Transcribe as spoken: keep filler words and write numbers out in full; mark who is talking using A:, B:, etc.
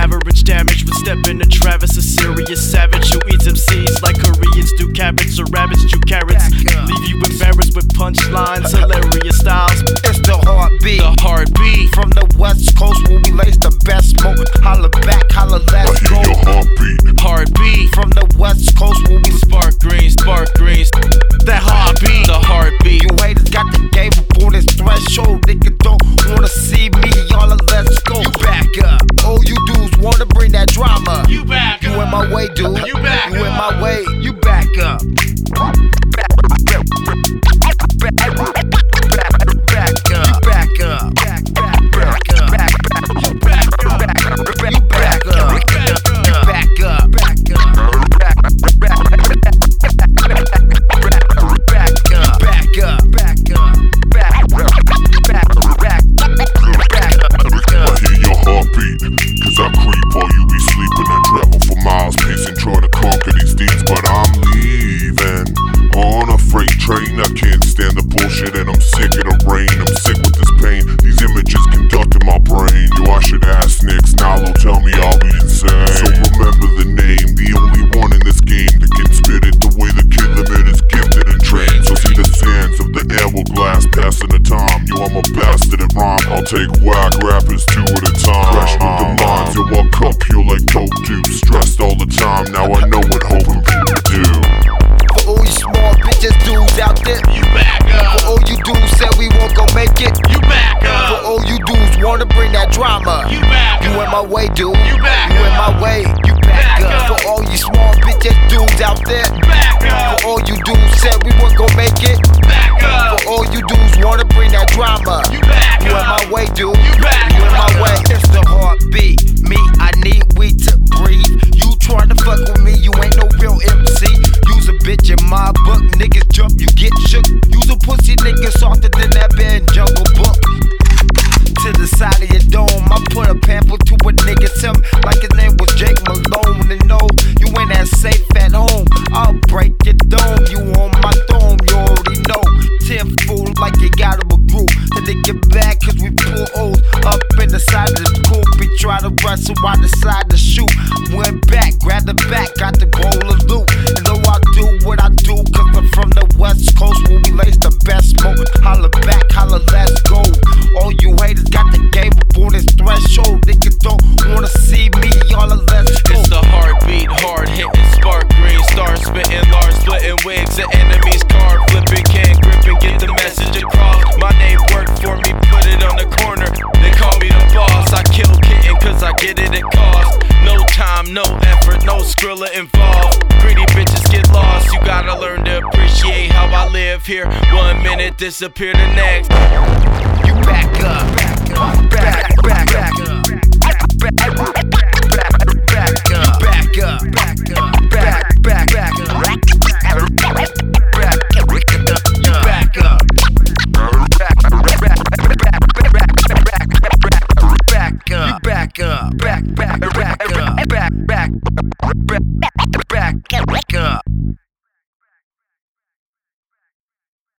A: average damage would step into Travis, a serious savage who eats M Cs like Koreans do cabbage or rabbits chew carrots. Leave you embarrassed with punchlines, hilarious styles.
B: It's the heartbeat,
A: the heartbeat
B: from the West Coast where we lace the best smoke. Holla back, holla, let's go.
C: I hear your heartbeat.
A: Heartbeat
B: From the West Coast where we
A: spark green, spark greens. That heartbeat, the heartbeat.
B: You haters got the game up on this threshold. Nigga don't wanna see me, y'all let's go. You back up. All you dudes wanna bring that drama.
A: You back
B: You
A: up.
B: in my way, dude.
A: You back
B: You in
A: up.
B: my way. You back up. Back, back, back, back up. You back up. Back, back, back up. Back, back. You back up. Back, you back up. You back up. Back up. Back, back, back up. Back up. Back up. Back, back, back, back up.
C: I hear your heartbeat, cause I creep while you be sleeping and travel for miles, pacing, try to conquer these deeds, but I'm leaving on a freight train. I can't stand the bullshit and I'm sick of the rain. I'm sick with this pain, these images conduct in my brain. Yo, I should ask Nick's, Nalo tell me I'll be insane. So remember the name, the only one in this game that can spit it the way the kid limit is gifted and trained. So see the sands of the hourglass passing the time. Yo, I'm a bastard at rhyme, I'll take whack rappers two at a time. Fresh with the minds, yo, I'll cup you like coke do. Stressed all the time, now I know what hoping people do.
B: For all you small bitches dudes out there,
A: You back
B: for
A: up.
B: all you dudes said we won't go make it,
A: You back
B: for
A: up.
B: all you dudes wanna bring that drama.
A: You back
B: You in
A: up.
B: my way, dude.
A: You back
B: You in
A: up.
B: my way. You back,
A: Back
B: up.
A: up.
B: For all you small bitches dudes out there,
A: Back up.
B: for all you dudes said we won't go make it,
A: Back up.
B: for all you dudes wanna bring that drama.
A: You back
B: You in
A: up.
B: my way, dude.
A: You back
B: You in my
A: up.
B: way. It's the heartbeat. Me, I need weed to breathe. You tryna fuck with me, you ain't no real M C. You's a bitch in my book. Niggas jump, you get shook. You's a pussy nigga softer than that band Jungle Book. To the side of your dome, I put a pamphlet to a nigga, tell me like his name was Jake Malone. And no, you ain't that safe at home. I'll break your dome, you on my dome, you already know. Ten fool like you got him a group. Then they get back cause we pull O's up in the side of the coupe. We try to wrestle, I decide to shoot. Went back, grabbed the back, got the bowl of loot. And though I do what I do, cause I'm from the West Coast where we lace the best smoke. Holla back, holla, let's go. All you haters got the game up on this threshold. Niggas don't wanna see me, y'all let's go.
A: It's the heartbeat, hard hitting, spark green, start spitting, large splitting wigs and enemies, card flipping, can gripping, get the message across. My name worked for me, put it on the corner. They call me the boss. I kill kitten cause I get it at cost. No time, no effort, no Skrilla involved. Greedy bitches get lost. You gotta learn to appreciate how I live here. One minute, disappear the next.
B: You back up, back up, back, back, back up, back, back, back up, back up, back up, back, back, back up, back up, you back up, back, back up, back up, back, back, back up, back, back, back, back up.